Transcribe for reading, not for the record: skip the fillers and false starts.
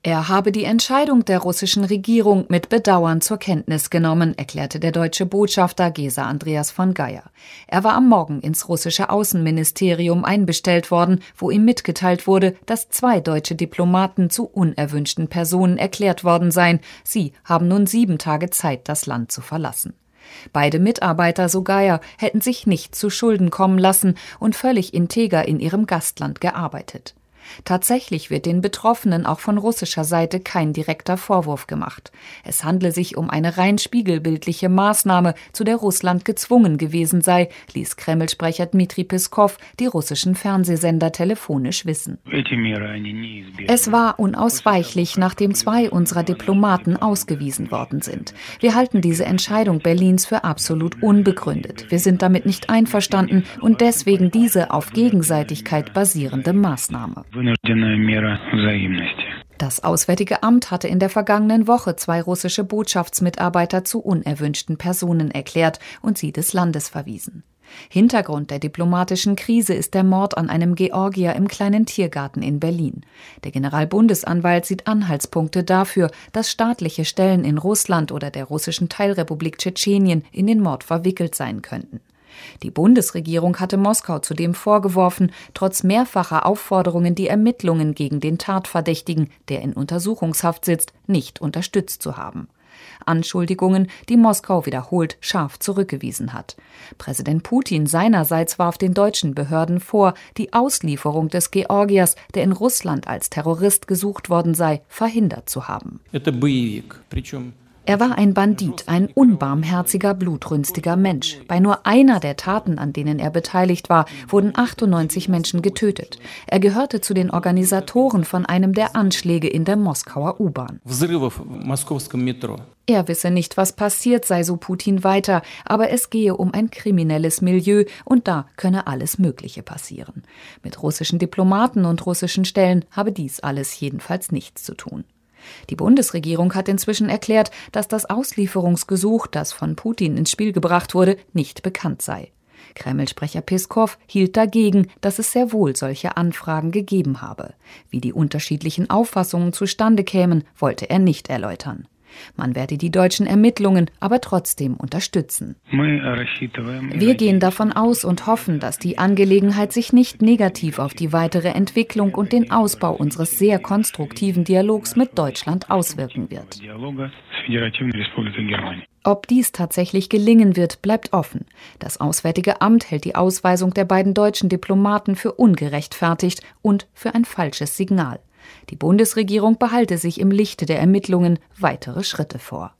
Er habe die Entscheidung der russischen Regierung mit Bedauern zur Kenntnis genommen, erklärte der deutsche Botschafter Gesa Andreas von Geier. Er war am Morgen ins russische Außenministerium einbestellt worden, wo ihm mitgeteilt wurde, dass 2 deutsche Diplomaten zu unerwünschten Personen erklärt worden seien. Sie haben nun 7 Tage Zeit, das Land zu verlassen. Beide Mitarbeiter, so Geier, hätten sich nicht zu Schulden kommen lassen und völlig integer in ihrem Gastland gearbeitet. Tatsächlich wird den Betroffenen auch von russischer Seite kein direkter Vorwurf gemacht. Es handle sich um eine rein spiegelbildliche Maßnahme, zu der Russland gezwungen gewesen sei, ließ Kreml-Sprecher Dmitri Peskow die russischen Fernsehsender telefonisch wissen. Es war unausweichlich, nachdem 2 unserer Diplomaten ausgewiesen worden sind. Wir halten diese Entscheidung Berlins für absolut unbegründet. Wir sind damit nicht einverstanden und deswegen diese auf Gegenseitigkeit basierende Maßnahme. Das Auswärtige Amt hatte in der vergangenen Woche 2 russische Botschaftsmitarbeiter zu unerwünschten Personen erklärt und sie des Landes verwiesen. Hintergrund der diplomatischen Krise ist der Mord an einem Georgier im kleinen Tiergarten in Berlin. Der Generalbundesanwalt sieht Anhaltspunkte dafür, dass staatliche Stellen in Russland oder der russischen Teilrepublik Tschetschenien in den Mord verwickelt sein könnten. Die Bundesregierung hatte Moskau zudem vorgeworfen, trotz mehrfacher Aufforderungen die Ermittlungen gegen den Tatverdächtigen, der in Untersuchungshaft sitzt, nicht unterstützt zu haben. Anschuldigungen, die Moskau wiederholt scharf zurückgewiesen hat. Präsident Putin seinerseits warf den deutschen Behörden vor, die Auslieferung des Georgiers, der in Russland als Terrorist gesucht worden sei, verhindert zu haben. Er war ein Bandit, ein unbarmherziger, blutrünstiger Mensch. Bei nur einer der Taten, an denen er beteiligt war, wurden 98 Menschen getötet. Er gehörte zu den Organisatoren von einem der Anschläge in der Moskauer U-Bahn. Er wisse nicht, was passiert sei, so Putin weiter, aber es gehe um ein kriminelles Milieu und da könne alles Mögliche passieren. Mit russischen Diplomaten und russischen Stellen habe dies alles jedenfalls nichts zu tun. Die Bundesregierung hat inzwischen erklärt, dass das Auslieferungsgesuch, das von Putin ins Spiel gebracht wurde, nicht bekannt sei. Kreml-Sprecher Peskow hielt dagegen, dass es sehr wohl solche Anfragen gegeben habe. Wie die unterschiedlichen Auffassungen zustande kämen, wollte er nicht erläutern. Man werde die deutschen Ermittlungen aber trotzdem unterstützen. Wir gehen davon aus und hoffen, dass die Angelegenheit sich nicht negativ auf die weitere Entwicklung und den Ausbau unseres sehr konstruktiven Dialogs mit Deutschland auswirken wird. Ob dies tatsächlich gelingen wird, bleibt offen. Das Auswärtige Amt hält die Ausweisung der beiden deutschen Diplomaten für ungerechtfertigt und für ein falsches Signal. Die Bundesregierung behalte sich im Lichte der Ermittlungen weitere Schritte vor.